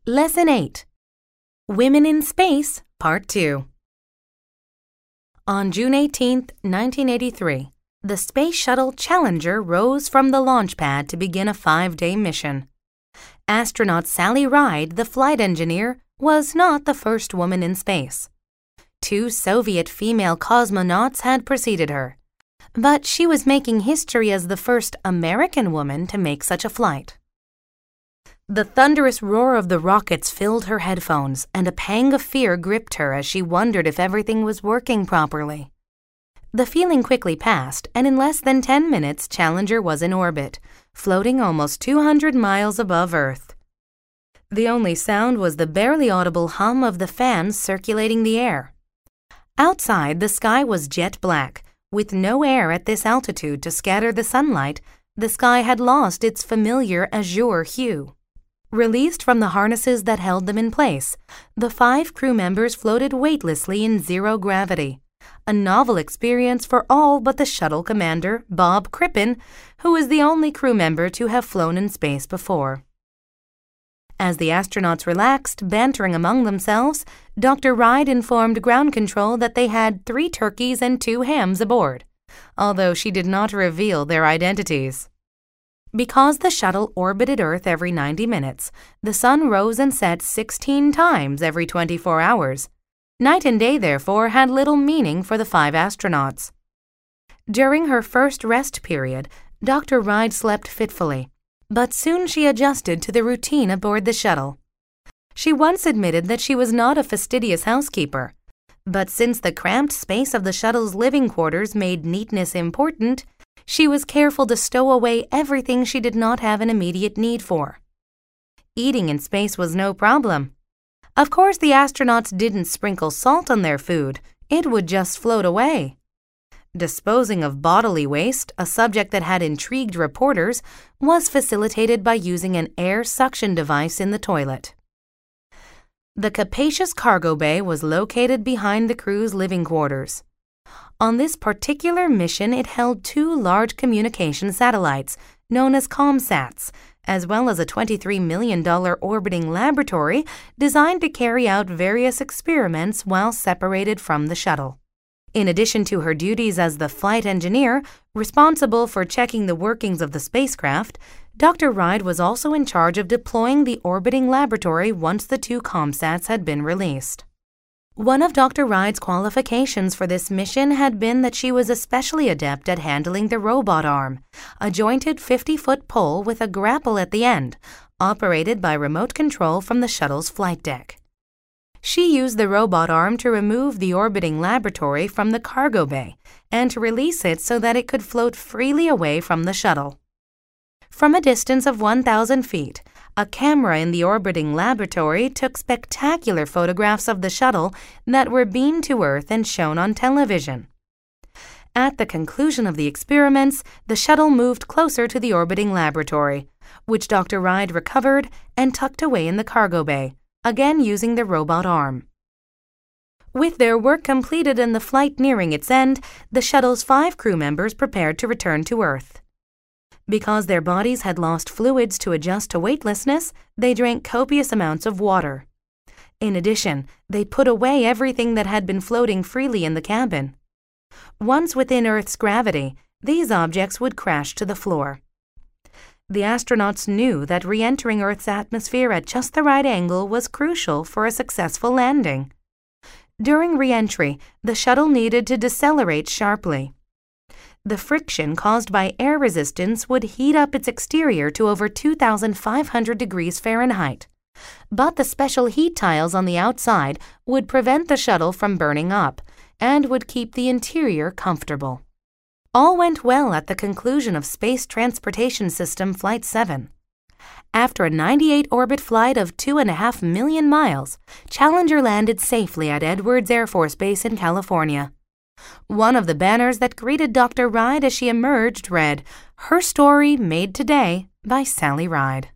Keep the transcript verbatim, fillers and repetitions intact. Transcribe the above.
Lesson eight. Women in Space, Part two. On June eighteenth, nineteen eighty-three, the Space Shuttle Challenger rose from the launch pad to begin a five-day mission. Astronaut Sally Ride, the flight engineer, was not the first woman in space. Two Soviet female cosmonauts had preceded her, but she was making history as the first American woman to make such a flight. The thunderous roar of the rockets filled her headphones, and a pang of fear gripped her as she wondered if everything was working properly. The feeling quickly passed, and in less than ten minutes, Challenger was in orbit, floating almost two hundred miles above Earth. The only sound was the barely audible hum of the fans circulating the air. Outside, the sky was jet black. With no air at this altitude to scatter the sunlight, the sky had lost its familiar azure hue. Released from the harnesses that held them in place, the five crew members floated weightlessly in zero gravity, a novel experience for all but the shuttle commander, Bob Crippen, who was the only crew member to have flown in space before. As the astronauts relaxed, bantering among themselves, Doctor Ride informed ground control that they had three turkeys and two hams aboard, although she did not reveal their identities. Because the shuttle orbited Earth every ninety minutes, the sun rose and set sixteen times every twenty-four hours. Night and day, therefore, had little meaning for the five astronauts. During her first rest period, Doctor Ride slept fitfully, but soon she adjusted to the routine aboard the shuttle. She once admitted that she was not a fastidious housekeeper, but since the cramped space of the shuttle's living quarters made neatness important, she was careful to stow away everything she did not have an immediate need for. Eating in space was no problem. Of course, the astronauts didn't sprinkle salt on their food. It would just float away. Disposing of bodily waste, a subject that had intrigued reporters, was facilitated by using an air suction device in the toilet. The capacious cargo bay was located behind the crew's living quarters. On this particular mission, it held two large communication satellites, known as ComSats, as well as a twenty-three million dollars orbiting laboratory designed to carry out various experiments while separated from the shuttle. In addition to her duties as the flight engineer, responsible for checking the workings of the spacecraft, Doctor Ride was also in charge of deploying the orbiting laboratory once the two ComSats had been released. One of Doctor Ride's qualifications for this mission had been that she was especially adept at handling the robot arm, a jointed fifty-foot pole with a grapple at the end, operated by remote control from the shuttle's flight deck. She used the robot arm to remove the orbiting laboratory from the cargo bay and to release it so that it could float freely away from the shuttle. From a distance of one thousand feet, a camera in the orbiting laboratory took spectacular photographs of the shuttle that were beamed to Earth and shown on television. At the conclusion of the experiments, the shuttle moved closer to the orbiting laboratory, which Doctor Ride recovered and tucked away in the cargo bay, again using the robot arm. With their work completed and the flight nearing its end, the shuttle's five crew members prepared to return to Earth. Because their bodies had lost fluids to adjust to weightlessness, they drank copious amounts of water. In addition, they put away everything that had been floating freely in the cabin. Once within Earth's gravity, these objects would crash to the floor. The astronauts knew that re-entering Earth's atmosphere at just the right angle was crucial for a successful landing. During re-entry, the shuttle needed to decelerate sharply. The friction caused by air resistance would heat up its exterior to over two thousand five hundred degrees Fahrenheit. But the special heat tiles on the outside would prevent the shuttle from burning up and would keep the interior comfortable. All went well at the conclusion of Space Transportation System Flight seven. After a ninety-eight orbit flight of two and a half million miles, Challenger landed safely at Edwards Air Force Base in California. One of the banners that greeted Doctor Ride as she emerged read, "Her Story Made Today" by Sally Ride.